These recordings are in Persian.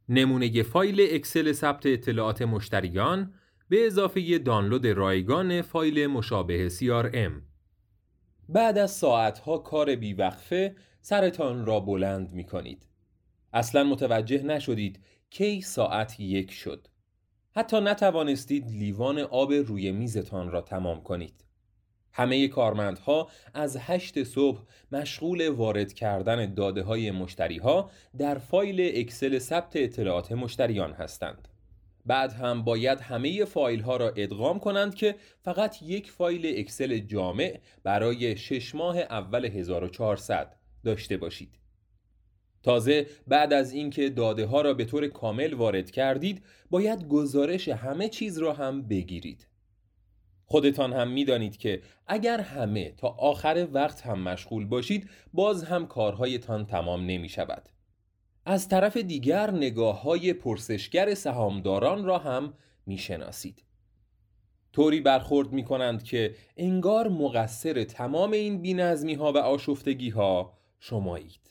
نمونه فایل اکسل ثبت اطلاعات مشتریان به اضافه دانلود رایگان فایل مشابه CRM. بعد از ساعتها کار بیوقفه سرتان را بلند می کنید. اصلا متوجه نشدید کی ساعت 1 شد. حتی نتوانستید لیوان آب روی میزتان را تمام کنید. همه کارمندها از 8 صبح مشغول وارد کردن داده‌های مشتری‌ها در فایل اکسل ثبت اطلاعات مشتریان هستند. بعد هم باید همه فایل‌ها را ادغام کنند که فقط یک فایل اکسل جامع برای 6 ماه اول 1400 داشته باشید. تازه بعد از اینکه داده‌ها را به طور کامل وارد کردید، باید گزارش همه چیز را هم بگیرید. خودتان هم می‌دانید که اگر همه تا آخر وقت هم مشغول باشید، باز هم کارهایتان تمام نمی‌شود. از طرف دیگر نگاه‌های پرسشگر سهامداران را هم می‌شناسید. طوری برخورد می‌کنند که انگار مقصر تمام این بی‌نظمی‌ها و آشفتگی‌ها شمایید.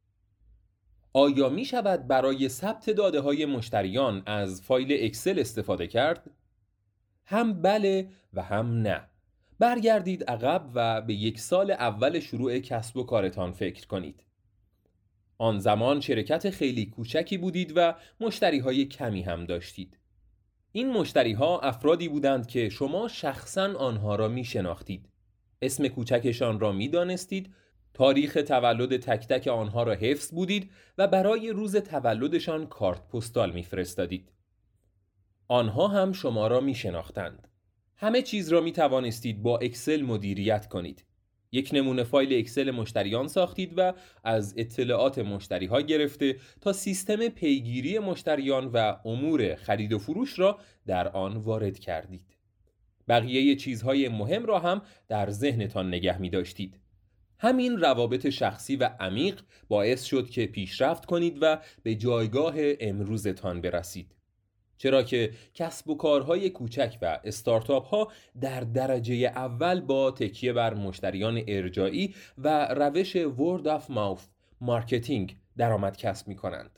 آیا می‌شود برای ثبت داده‌های مشتریان از فایل اکسل استفاده کرد؟ هم بله و هم نه. برگردید عقب و به 1 سال اول شروع کسب و کارتان فکر کنید. آن زمان شرکت خیلی کوچکی بودید و مشتری‌های کمی هم داشتید. این مشتری‌ها افرادی بودند که شما شخصاً آنها را می‌شناختید. اسم کوچکشان را می‌دانستید، تاریخ تولد تک تک آنها را حفظ بودید و برای روز تولدشان کارت پستال می‌فرستادید. آنها هم شما را می‌شناختند. همه چیز را می‌توانستید با اکسل مدیریت کنید. یک نمونه فایل اکسل مشتریان ساختید و از اطلاعات مشتری‌ها گرفته تا سیستم پیگیری مشتریان و امور خرید و فروش را در آن وارد کردید. بقیه چیزهای مهم را هم در ذهنتان نگه می‌داشتید. همین روابط شخصی و عمیق باعث شد که پیشرفت کنید و به جایگاه امروزتان برسید. چرا که کسب و کارهای کوچک و استارتاپ ها در درجه اول با تکیه بر مشتریان ارجاعی و روش word of mouth مارکتینگ درآمد کسب می کنند.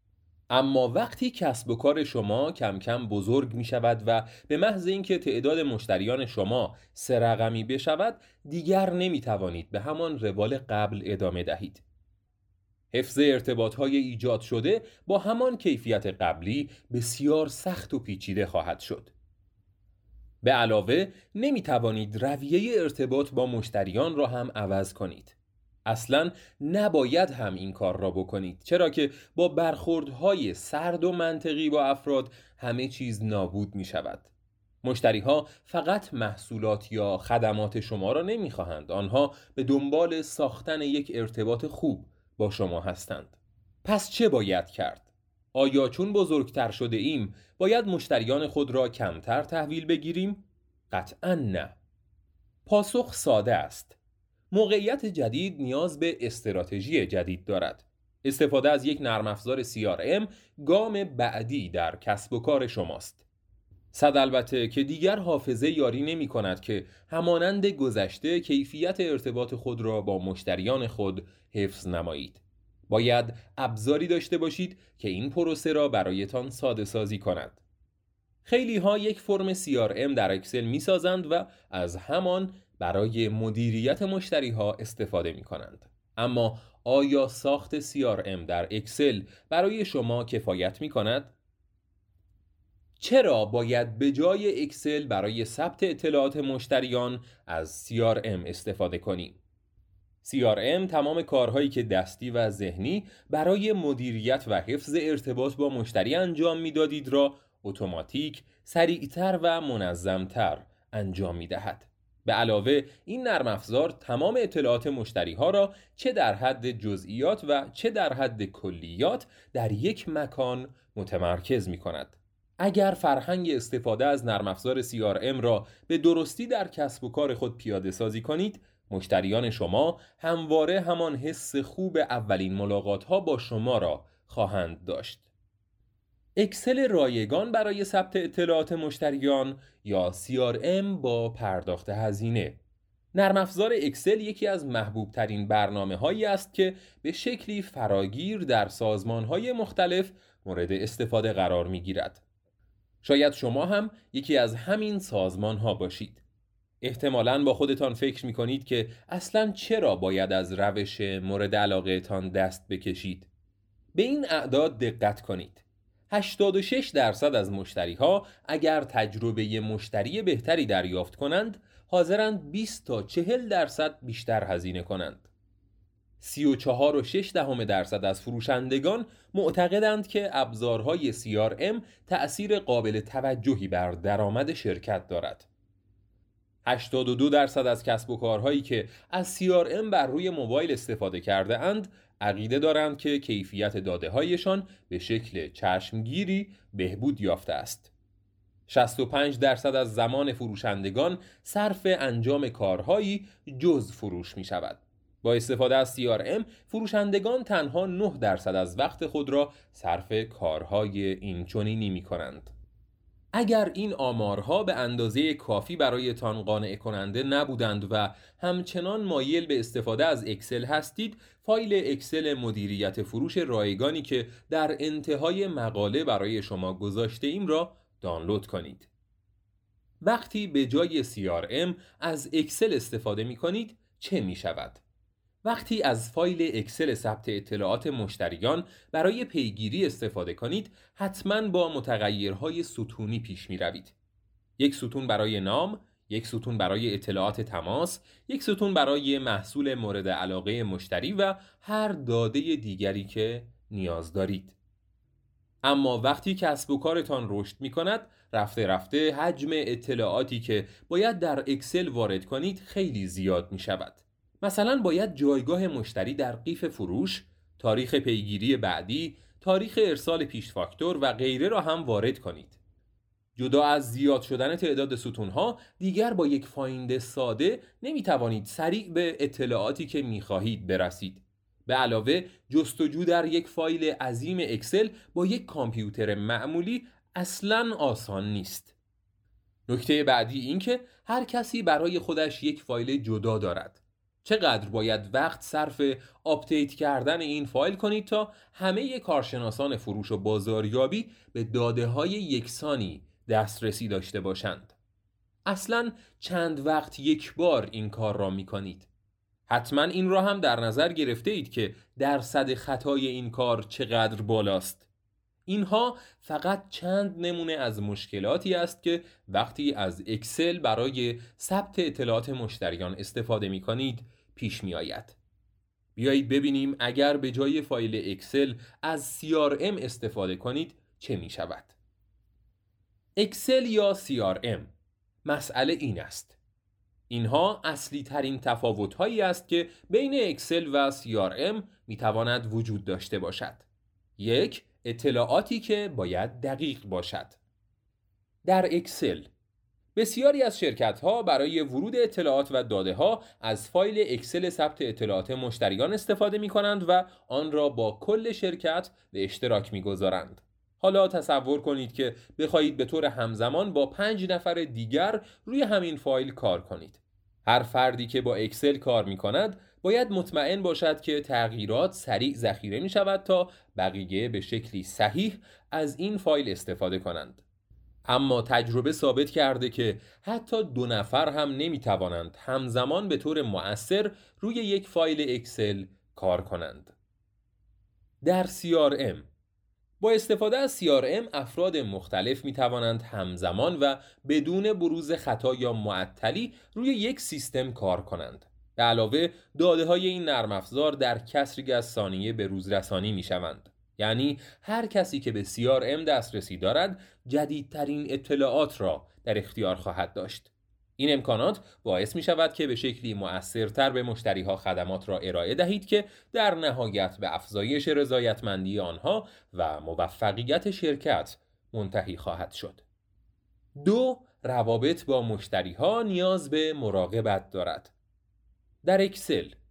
اما وقتی کسب و کار شما کم کم بزرگ می شود و به محض اینکه تعداد مشتریان شما 3 رقمی بشود، دیگر نمی توانید به همان روال قبل ادامه دهید. حفظ ارتباط‌های ایجاد شده با همان کیفیت قبلی بسیار سخت و پیچیده خواهد شد. به علاوه نمی‌توانید رویه ارتباط با مشتریان را هم عوض کنید. اصلاً نباید هم این کار را بکنید، چرا که با برخوردهای سرد و منطقی با افراد همه چیز نابود می‌شود. مشتری‌ها فقط محصولات یا خدمات شما را نمی‌خواهند، آنها به دنبال ساختن یک ارتباط خوب با شما هستند. پس چه باید کرد؟ آیا چون بزرگتر شده ایم باید مشتریان خود را کمتر تحویل بگیریم؟ قطعاً نه. پاسخ ساده است. موقعیت جدید نیاز به استراتژی جدید دارد. استفاده از یک نرم افزار CRM گام بعدی در کسب و کار شماست. صد البته که دیگر حافظه یاری نمی کند که همانند گذشته کیفیت ارتباط خود را با مشتریان خود حفظ نمایید. باید ابزاری داشته باشید که این پروسه را برایتان ساده سازی کند. خیلی ها یک فرم CRM در اکسل می سازند و از همان برای مدیریت مشتری ها استفاده می کنند. اما آیا ساخت CRM در اکسل برای شما کفایت می کند؟ چرا باید به جای اکسل برای ثبت اطلاعات مشتریان از CRM استفاده کنیم؟ CRM تمام کارهایی که دستی و ذهنی برای مدیریت و حفظ ارتباط با مشتری انجام میدادید را اتوماتیک، سریعتر و منظمتر انجام میدهد. به علاوه این نرم افزار تمام اطلاعات مشتری ها را چه در حد جزئیات و چه در حد کلیات در یک مکان متمرکز می کند. اگر فرهنگ استفاده از نرم افزار CRM را به درستی در کسب و کار خود پیاده سازی کنید، مشتریان شما همواره همان حس خوب اولین ملاقات ها با شما را خواهند داشت. اکسل رایگان برای ثبت اطلاعات مشتریان یا CRM با پرداخت هزینه. نرم افزار اکسل یکی از محبوب ترین برنامه هایی است که به شکلی فراگیر در سازمان های مختلف مورد استفاده قرار می گیرد. شاید شما هم یکی از همین سازمان ها باشید. احتمالاً با خودتان فکر می کنید که اصلاً چرا باید از روش مورد علاقه تان دست بکشید. به این اعداد دقت کنید. 86% از مشتری ها اگر تجربه مشتری بهتری دریافت کنند حاضرند 20 تا 40% بیشتر هزینه کنند. 34.6% از فروشندگان معتقدند که ابزارهای CRM تأثیر قابل توجهی بر درآمد شرکت دارد. 82% از کسب و کارهایی که از CRM بر روی موبایل استفاده کرده اند عقیده دارند که کیفیت داده‌هایشان به شکل چشمگیری بهبود یافته است. 65% از زمان فروشندگان صرف انجام کارهایی جز فروش می شود. با استفاده از CRM فروشندگان تنها 9% از وقت خود را صرف کارهای اینچنینی می کنند. اگر این آمارها به اندازه کافی برایتان قانع کننده نبودند و همچنان مایل به استفاده از اکسل هستید، فایل اکسل مدیریت فروش رایگانی که در انتهای مقاله برای شما گذاشته ایم را دانلود کنید. وقتی به جای CRM از اکسل استفاده می کنید چه می شود؟ وقتی از فایل اکسل ثبت اطلاعات مشتریان برای پیگیری استفاده کنید، حتماً با متغیرهای ستونی پیش می روید. یک ستون برای نام، یک ستون برای اطلاعات تماس، یک ستون برای محصول مورد علاقه مشتری و هر داده دیگری که نیاز دارید. اما وقتی کسب و کارتان رشد می کند، رفته رفته حجم اطلاعاتی که باید در اکسل وارد کنید خیلی زیاد می شود. مثلا باید جایگاه مشتری در قیف فروش، تاریخ پیگیری بعدی، تاریخ ارسال پیش فاکتور و غیره را هم وارد کنید. جدا از زیاد شدن تعداد ستونها، دیگر با یک فایند ساده نمی توانید سریع به اطلاعاتی که می خواهید برسید. به علاوه جستجو در یک فایل عظیم اکسل با یک کامپیوتر معمولی اصلاً آسان نیست. نکته بعدی این که هر کسی برای خودش یک فایل جدا دارد. چقدر باید وقت صرف آپدیت کردن این فایل کنید تا همه کارشناسان فروش و بازاریابی به داده‌های یکسانی دسترسی داشته باشند؟ اصلاً چند وقت یک بار این کار را می کنید؟ حتما این را هم در نظر گرفته اید که درصد خطای این کار چقدر بالاست. اینها فقط چند نمونه از مشکلاتی است که وقتی از اکسل برای ثبت اطلاعات مشتریان استفاده می کنید پیش می آید. بیایید ببینیم اگر به جای فایل اکسل از CRM استفاده کنید چه می شود. اکسل یا CRM، مسئله این است: اینها اصلی ترین تفاوت هایی است که بین اکسل و CRM می تواند وجود داشته باشد. یک، اطلاعاتی که باید دقیق باشد. در اکسل بسیاری از شرکت‌ها برای ورود اطلاعات و داده‌ها از فایل اکسل ثبت اطلاعات مشتریان استفاده می‌کنند و آن را با کل شرکت به اشتراک می‌گذارند. حالا تصور کنید که بخواهید به طور همزمان با 5 نفر دیگر روی همین فایل کار کنید. هر فردی که با اکسل کار می‌کند باید مطمئن باشد که تغییرات سریع ذخیره می‌شود تا بقیه به شکلی صحیح از این فایل استفاده کنند. اما تجربه ثابت کرده که حتی 2 نفر هم نمی‌توانند همزمان به طور مؤثر روی یک فایل اکسل کار کنند. در CRM با استفاده از CRM افراد مختلف می توانند همزمان و بدون بروز خطا یا معطلی روی یک سیستم کار کنند. به علاوه داده های این نرم افزار در کسری از ثانیه به روز رسانی می شوند. یعنی هر کسی که به CRM دسترسی دارد جدیدترین اطلاعات را در اختیار خواهد داشت. این امکانات باعث می شود که به شکلی مؤثرتر به مشتری ها خدمات را ارائه دهید که در نهایت به افزایش رضایتمندی آنها و موفقیت شرکت منتهی خواهد شد. 2. روابط با مشتری ها نیاز به مراقبت دارد. در اکسل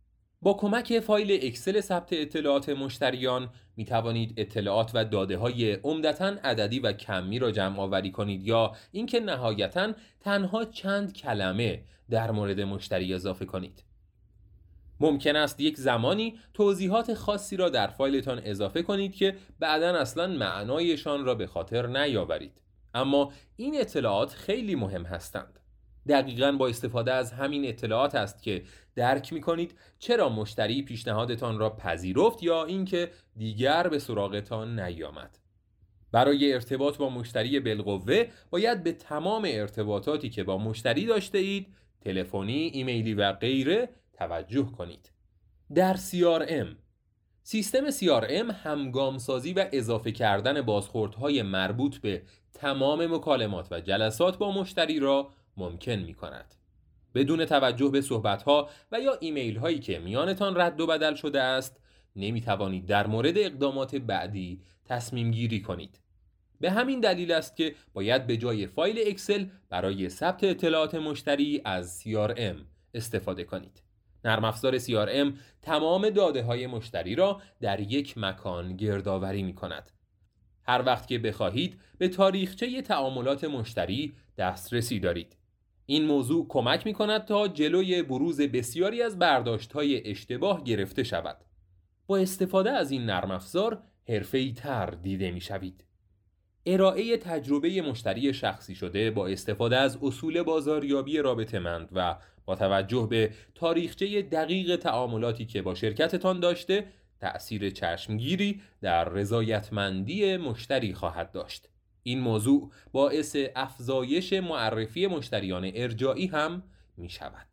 با کمک فایل اکسل ثبت اطلاعات مشتریان می توانید اطلاعات و داده های عمدتاً عددی و کمی را جمع آوری کنید یا اینکه نهایتاً تنها چند کلمه در مورد مشتری اضافه کنید. ممکن است یک زمانی توضیحات خاصی را در فایلتان اضافه کنید که بعداً اصلاً معنایشان را به خاطر نیاورید، اما این اطلاعات خیلی مهم هستند. دقیقاً با استفاده از همین اطلاعات است که درک می‌کنید چرا مشتری پیشنهادتان را پذیرفت یا اینکه دیگر به سراغتان نیامد. برای ارتباط با مشتری بالقوه باید به تمام ارتباطاتی که با مشتری داشته اید، تلفنی، ایمیلی و غیره توجه کنید. در CRM سیستم CRM همگامسازی و اضافه کردن بازخوردهای مربوط به تمام مکالمات و جلسات با مشتری را ممکن می کند. بدون توجه به صحبت‌ها و یا ایمیل هایی که میانتان رد و بدل شده است، نمی توانید در مورد اقدامات بعدی تصمیم گیری کنید. به همین دلیل است که باید به جای فایل اکسل برای ثبت اطلاعات مشتری از CRM استفاده کنید. نرم افزار CRM تمام داده های مشتری را در یک مکان گردآوری می کند. هر وقت که بخواهید به تاریخچه تعاملات مشتری دسترسی دارید. این موضوع کمک می کند تا جلوی بروز بسیاری از برداشت‌های اشتباه گرفته شود. با استفاده از این نرم افزار حرفه‌ای تر دیده می شوید. ارائه تجربه مشتری شخصی شده با استفاده از اصول بازاریابی رابطه‌مند و با توجه به تاریخچه دقیق تعاملاتی که با شرکتتان داشته، تأثیر چشمگیری در رضایتمندی مشتری خواهد داشت. این موضوع باعث افزایش معرفی مشتریان ارجاعی هم می شود.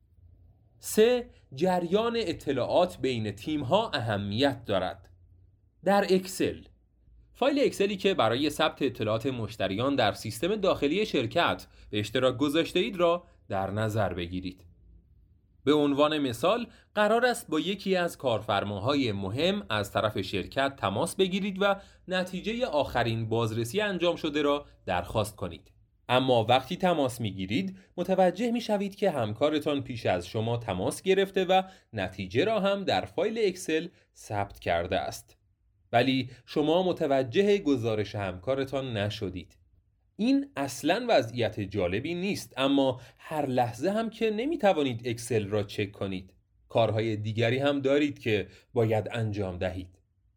3. جریان اطلاعات بین تیم‌ها اهمیت دارد. در اکسل فایل اکسلی که برای ثبت اطلاعات مشتریان در سیستم داخلی شرکت به اشتراک گذاشته اید را در نظر بگیرید. به عنوان مثال قرار است با یکی از کارفرماهای مهم از طرف شرکت تماس بگیرید و نتیجه آخرین بازرسی انجام شده را درخواست کنید. اما وقتی تماس میگیرید متوجه میشوید که همکارتان پیش از شما تماس گرفته و نتیجه را هم در فایل اکسل ثبت کرده است. ولی شما متوجه گزارش همکارتان نشدید. این اصلاً وضعیت جالبی نیست، اما هر لحظه هم که نمیتوانید اکسل را چک کنید. کارهای دیگری هم دارید که باید انجام دهید.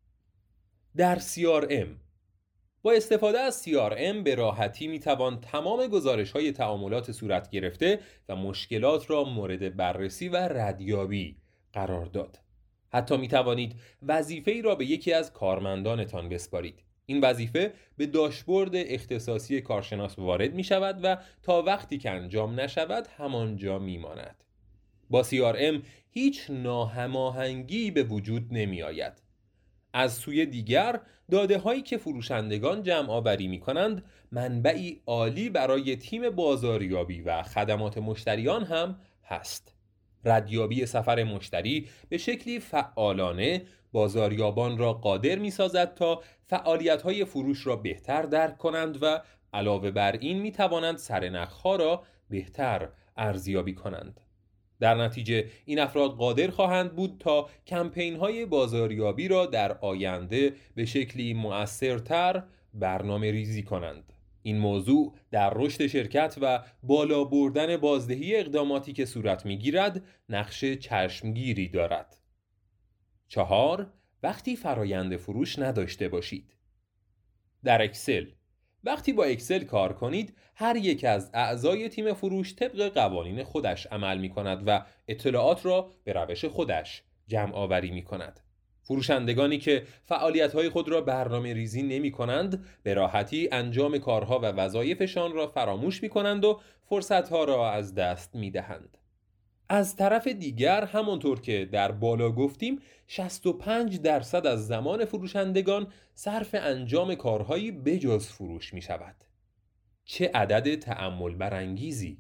در CRM با استفاده از CRM به راحتی میتوان تمام گزارش‌های تعاملات صورت گرفته و مشکلات را مورد بررسی و ردیابی قرار داد. حتی می توانید وظیفه‌ای را به یکی از کارمندانتان بسپارید. این وظیفه به داشبورد اختصاصی کارشناس وارد می شود و تا وقتی که انجام نشود همانجا می ماند. با CRM هیچ ناهماهنگی به وجود نمی آید. از سوی دیگر داده هایی که فروشندگان جمع آوری می کنند منبعی عالی برای تیم بازاریابی و خدمات مشتریان هم هست. ردیابی سفر مشتری به شکلی فعالانه بازاریابان را قادر می سازد تا فعالیت‌های فروش را بهتر درک کنند و علاوه بر این می توانند سرنخ‌ها را بهتر ارزیابی کنند. در نتیجه این افراد قادر خواهند بود تا کمپین‌های بازاریابی را در آینده به شکلی مؤثرتر برنامه ریزی کنند. این موضوع در رشد شرکت و بالا بردن بازدهی اقداماتی که صورت می‌گیرد نقش چشمگیری دارد. 4. وقتی فرایند فروش نداشته باشید. در اکسل وقتی با اکسل کار کنید، هر یک از اعضای تیم فروش طبق قوانین خودش عمل می‌کند و اطلاعات را به روش خودش جمع آوری می‌کند. فروشندگانی که فعالیت‌های خود را برنامه ریزی نمی کنند به راحتی انجام کارها و وظایفشان را فراموش می کنند و فرصتها را از دست می دهند. از طرف دیگر همانطور که در بالا گفتیم 65% از زمان فروشندگان صرف انجام کارهایی بجز فروش می شود. چه عدد تأمل برانگیزی!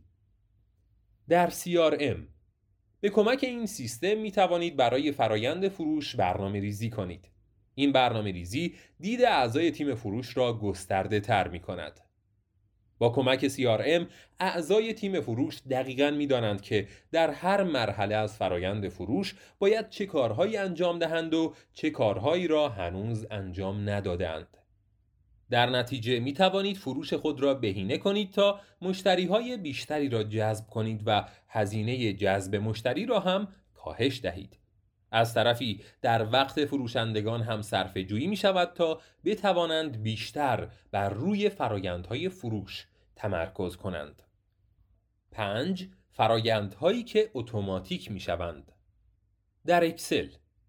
در CRM به کمک این سیستم می توانید برای فرایند فروش برنامه ریزی کنید. این برنامه ریزی دید اعضای تیم فروش را گسترده تر می کند. با کمک CRM اعضای تیم فروش دقیقاً می‌دانند که در هر مرحله از فرایند فروش باید چه کارهایی انجام دهند و چه کارهایی را هنوز انجام ندادند. در نتیجه می توانید فروش خود را بهینه کنید تا مشتری‌های بیشتری را جذب کنید و هزینه جذب مشتری را هم کاهش دهید. از طرفی در وقت فروشندگان هم صرفه جویی می شود تا بتوانند بیشتر بر روی فرایندهای فروش تمرکز کنند. 5. فرایندهایی که اتوماتیک می شوند. در اکسل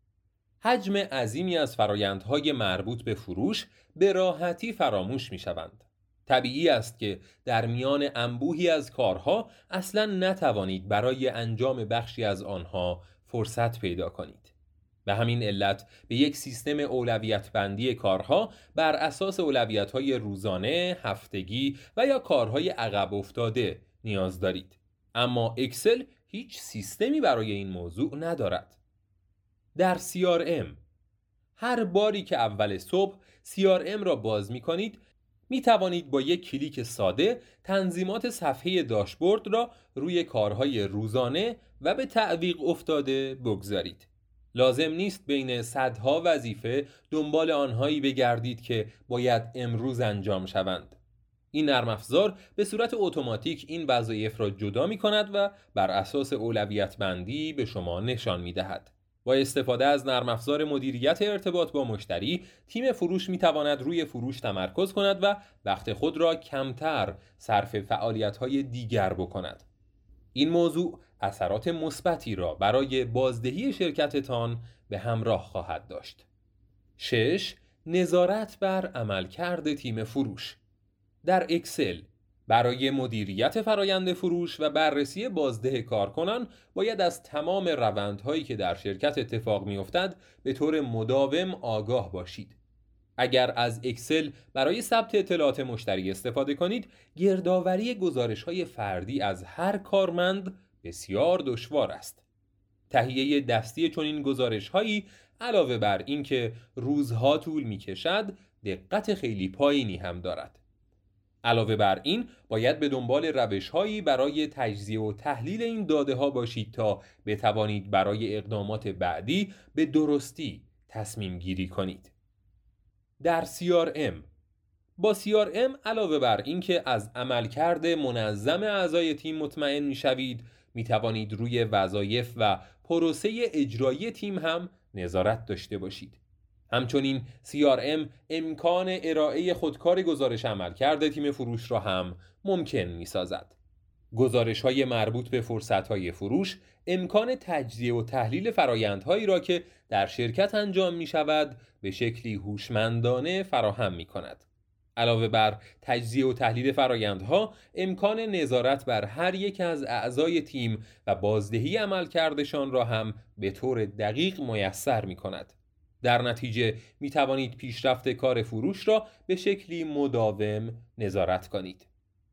حجم عظیمی از فرایندهای مربوط به فروش به راحتی فراموش می شوند. طبیعی است که در میان انبوهی از کارها اصلاً نتوانید برای انجام بخشی از آنها فرصت پیدا کنید. به همین علت به یک سیستم اولویت بندی کارها بر اساس اولویت‌های روزانه، هفتگی و یا کارهای عقب افتاده نیاز دارید. اما اکسل هیچ سیستمی برای این موضوع ندارد. در CRM هر باری که اول صبح CRM را باز می کنید می توانید با یک کلیک ساده تنظیمات صفحه داشبورد را روی کارهای روزانه و به تعویق افتاده بگذارید. لازم نیست بین صدها وظیفه دنبال آنهایی بگردید که باید امروز انجام شوند. این نرم افزار به صورت اتوماتیک این وظایف را جدا می کند و بر اساس اولویت بندی به شما نشان می دهد. با استفاده از نرم افزار مدیریت ارتباط با مشتری، تیم فروش می تواند روی فروش تمرکز کند و وقت خود را کمتر صرف فعالیت‌های دیگر بکند. این موضوع اثرات مثبتی را برای بازدهی شرکتتان به همراه خواهد داشت. 6. نظارت بر عملکرد تیم فروش. در اکسل برای مدیریت فرایند فروش و بررسی بازده کارکنان باید از تمام روندهایی که در شرکت اتفاق می‌افتد به طور مداوم آگاه باشید. اگر از اکسل برای ثبت اطلاعات مشتری استفاده کنید، گردآوری گزارش‌های فردی از هر کارمند بسیار دشوار است. تهیه دستی چنین گزارش‌هایی علاوه بر اینکه روزها طول می‌کشد، دقت خیلی پایینی هم دارد. علاوه بر این باید به دنبال روش‌هایی برای تجزیه و تحلیل این داده‌ها باشید تا بتوانید برای اقدامات بعدی به درستی تصمیم گیری کنید. در CRM با CRM علاوه بر اینکه از عملکرد منظم اعضای تیم مطمئن می‌شوید، می‌توانید روی وظایف و پروسه اجرایی تیم هم نظارت داشته باشید. همچنین CRM امکان ارائه خودکار گزارش عملکرد تیم فروش را هم ممکن می‌سازد. گزارش‌های مربوط به فرصت‌های فروش امکان تجزیه و تحلیل فرایندهایی را که در شرکت انجام می‌شود به شکلی هوشمندانه فراهم می‌کند. علاوه بر تجزیه و تحلیل فرایندها، امکان نظارت بر هر یک از اعضای تیم و بازدهی عملکردشان را هم به طور دقیق میسر می‌کند. در نتیجه می توانید پیشرفت کار فروش را به شکلی مداوم نظارت کنید.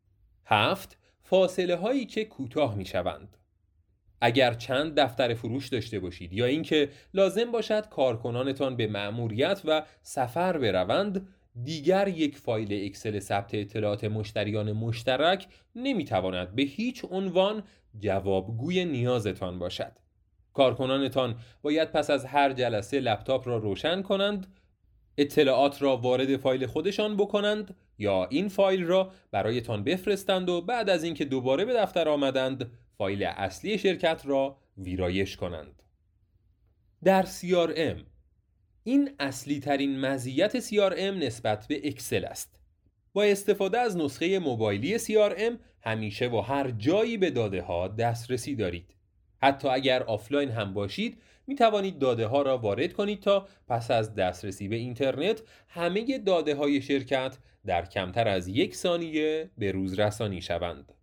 7. فاصله هایی که کوتاه می شوند. اگر چند دفتر فروش داشته باشید یا اینکه لازم باشد کارکنانتان به مأموریت و سفر بروند، دیگر یک فایل اکسل ثبت اطلاعات مشتریان مشترک نمی تواند به هیچ عنوان جوابگوی نیازتان باشد. کارکنانتان باید پس از هر جلسه لپتاپ را روشن کنند، اطلاعات را وارد فایل خودشان بکنند یا این فایل را برایتان بفرستند و بعد از اینکه دوباره به دفتر آمدند فایل اصلی شرکت را ویرایش کنند. در CRM این اصلی ترین مزیت CRM نسبت به اکسل است. با استفاده از نسخه موبایلی CRM همیشه و هر جایی به داده ها دسترسی دارید. حتی اگر آفلاین هم باشید می توانید داده ها را وارد کنید تا پس از دسترسی به اینترنت همه داده های شرکت در کمتر از 1 ثانیه به روز رسانی شوند.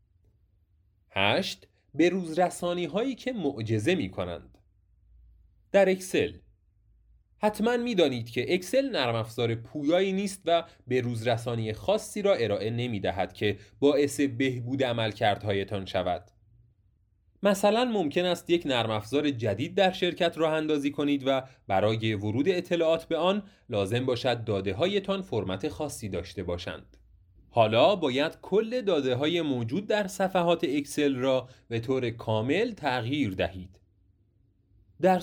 8. به روز رسانی هایی که معجزه می کنند. در اکسل حتما می دانید که اکسل نرم افزار پویایی نیست و به روز رسانی خاصی را ارائه نمی دهد که باعث بهبود عملکردهایتان شود. مثلا ممکن است یک نرم افزار جدید در شرکت راه اندازی کنید و برای ورود اطلاعات به آن لازم باشد داده هایتان فرمت خاصی داشته باشند. حالا باید کل داده‌های موجود در صفحات اکسل را به طور کامل تغییر دهید. در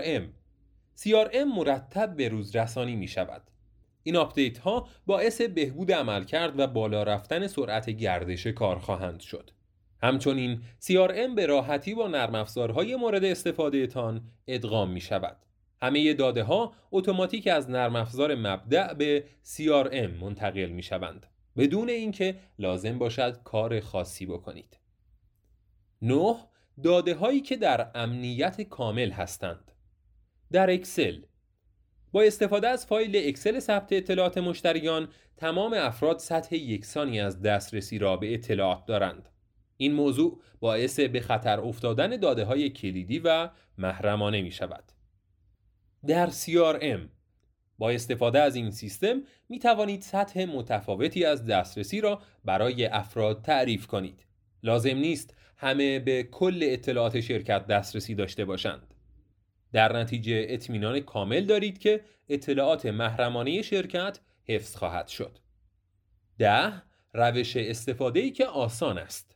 CRM مرتب به روز رسانی می شود. این آپدیت ها باعث بهبود عملکرد و بالا رفتن سرعت گردش کار خواهند شد. همچنین CRM به راحتی با نرم افزارهای مورد استفاده تان ادغام می شود. همه داده ها اتوماتیک از نرم افزار مبدأ به CRM منتقل می شوند بدون اینکه لازم باشد کار خاصی بکنید. 9. داده هایی که در امنیت کامل هستند. در اکسل با استفاده از فایل اکسل ثبت اطلاعات مشتریان، تمام افراد سطح یکسانی از دسترسی را به اطلاعات دارند. این موضوع باعث به خطر افتادن داده‌های کلیدی و محرمانه می شود. در CRM با استفاده از این سیستم می توانید سطح متفاوتی از دسترسی را برای افراد تعریف کنید. لازم نیست همه به کل اطلاعات شرکت دسترسی داشته باشند. در نتیجه اطمینان کامل دارید که اطلاعات محرمانه شرکت حفظ خواهد شد. 10. روش استفاده‌ای که آسان است.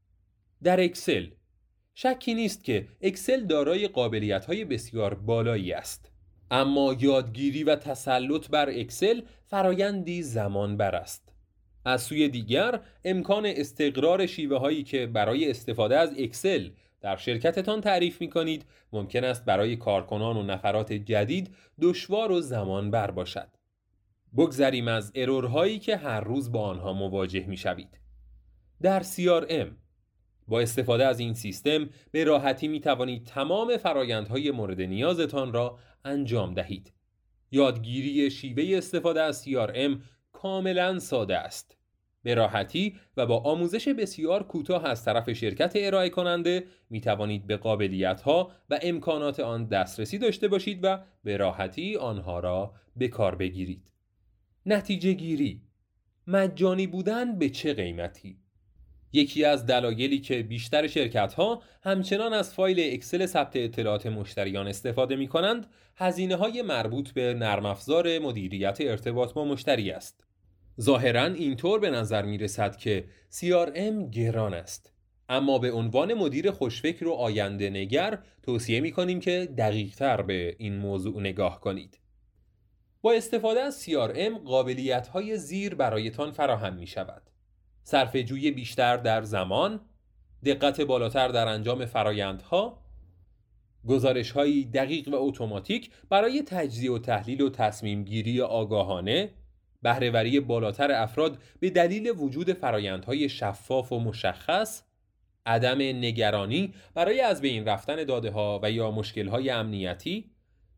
در اکسل شکی نیست که اکسل دارای قابلیت‌های بسیار بالایی است. اما یادگیری و تسلط بر اکسل فرایندی زمان بر است. از سوی دیگر امکان استقرار شیوه‌هایی که برای استفاده از اکسل در شرکتتان تعریف می‌کنید ممکن است برای کارکنان و نفرات جدید دشوار و زمان بر باشد. بگذریم از ارورهایی که هر روز با آنها مواجه می‌شوید. در CRM با استفاده از این سیستم به راحتی می‌توانید تمام فرآیندهای مورد نیازتان را انجام دهید. یادگیری شیوه استفاده از CRM کاملاً ساده است. به راحتی و با آموزش بسیار کوتاه از طرف شرکت ارائه کننده می توانید به قابلیت‌ها و امکانات آن دسترسی داشته باشید و به راحتی آنها را به کار بگیرید. نتیجه گیری: مجانی بودن به چه قیمتی؟ یکی از دلایلی که بیشتر شرکت‌ها همچنان از فایل اکسل ثبت اطلاعات مشتریان استفاده می‌کنند، هزینه‌های مربوط به نرم افزار مدیریت ارتباط با مشتری است. ظاهراً اینطور به نظر می‌رسد که CRM گران است، اما به عنوان مدیر خوشفکر و آینده نگر توصیه می‌کنیم که دقیق‌تر به این موضوع نگاه کنید. با استفاده از CRM قابلیت‌های زیر برایتان فراهم می‌شود: صرفه‌جویی بیشتر در زمان، دقت بالاتر در انجام فرایندها، گزارش‌های دقیق و اتوماتیک برای تجزیه و تحلیل و تصمیم گیری آگاهانه، بهره‌وری بالاتر افراد به دلیل وجود فرایندهای شفاف و مشخص، عدم نگرانی برای از بین رفتن داده‌ها و یا مشکل‌های امنیتی،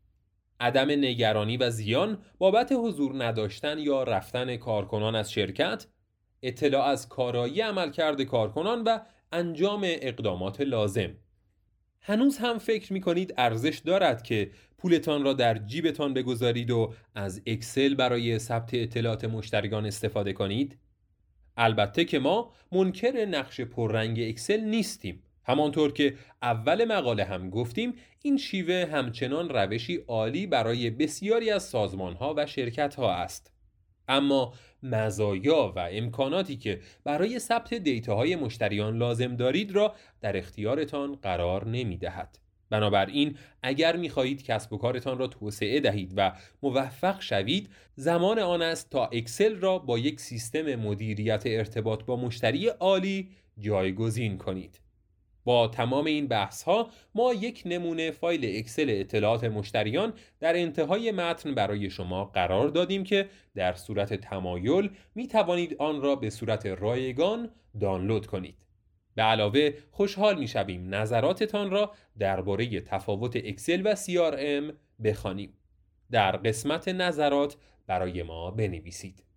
عدم نگرانی و زیان بابت حضور نداشتن یا رفتن کارکنان از شرکت، اطلاع از کارایی عملکرد کارکنان و انجام اقدامات لازم. هنوز هم فکر می‌کنید ارزش دارد که پولتان را در جیبتان بگذارید و از اکسل برای ثبت اطلاعات مشتریان استفاده کنید؟ البته که ما منکر نقش پررنگ اکسل نیستیم. همانطور که اول مقاله هم گفتیم، این شیوه همچنان روشی عالی برای بسیاری از سازمان‌ها و شرکت‌ها است. اما مزایا و امکاناتی که برای ثبت دیتاهای مشتریان لازم دارید را در اختیارتان قرار نمی‌دهد. بنابراین اگر می‌خواهید کسب و کارتان را توسعه دهید و موفق شوید، زمان آن است تا اکسل را با یک سیستم مدیریت ارتباط با مشتری عالی جایگزین کنید. با تمام این بحث‌ها ما یک نمونه فایل اکسل اطلاعات مشتریان در انتهای متن برای شما قرار دادیم که در صورت تمایل می توانید آن را به صورت رایگان دانلود کنید. به علاوه خوشحال می شویم نظراتتان را درباره تفاوت اکسل و CRM بخوانیم. در قسمت نظرات برای ما بنویسید.